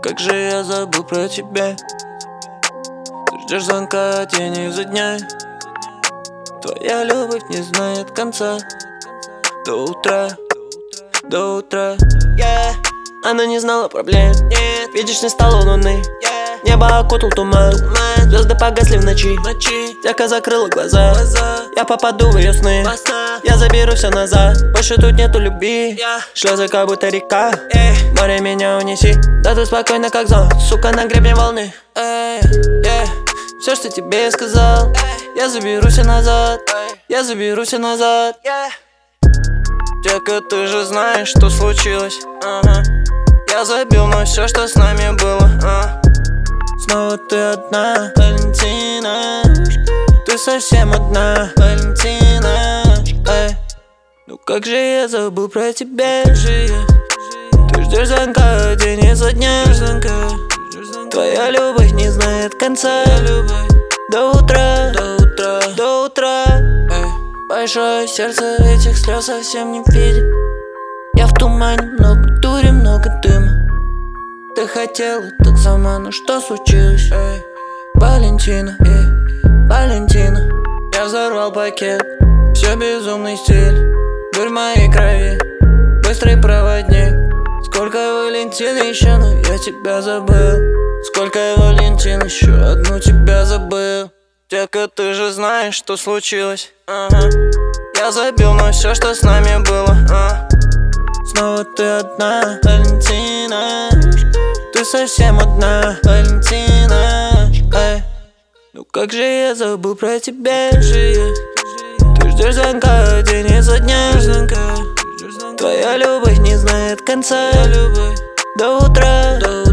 как же я забыл про тебя. Ты ждешь звонка день изо дня. Твоя любовь не знает конца. До утра, до утра. Она не знала проблем. Видишь, не стало луны. Небо окутал туман. Звезды погасли в ночи. Тяка закрыла глаза. Я попаду в ее сны. Я заберу все назад. Больше тут нету любви. Слезы как будто река. Море, меня унеси. Да ты спокойно как зон. Сука, на гребне волны. Все, что тебе я сказал, я заберу все назад. Я заберу все назад. Тяка, ты же знаешь, что случилось. Я забил на все, что с нами было. Снова ты одна, Валентина. Ты совсем одна, Валентина. Ну как же я забыл про тебя. Ты ждешь звонка день изо дня. Твоя любовь не знает конца. До утра, до утра, до утра. Большое сердце этих слез совсем не видит. Я в тумане, много дури, много дыма. Ты хотела так сама, но что случилось? Валентина, Валентина. Я взорвал пакет, все безумный стиль. Дурь в моей крови, быстрый проводник. Сколько Валентин еще, но я тебя забыл. Сколько Валентин, еще одну тебя забыл. Тяка, ты же знаешь, что случилось. Я забил на все, что с нами было. Снова ты одна, Валентина. Ты совсем одна, Валентина. Ну как же я забыл про тебя. Ты ждешь звонка день изо дня. Твоя любовь не знает конца. До утра, до утра.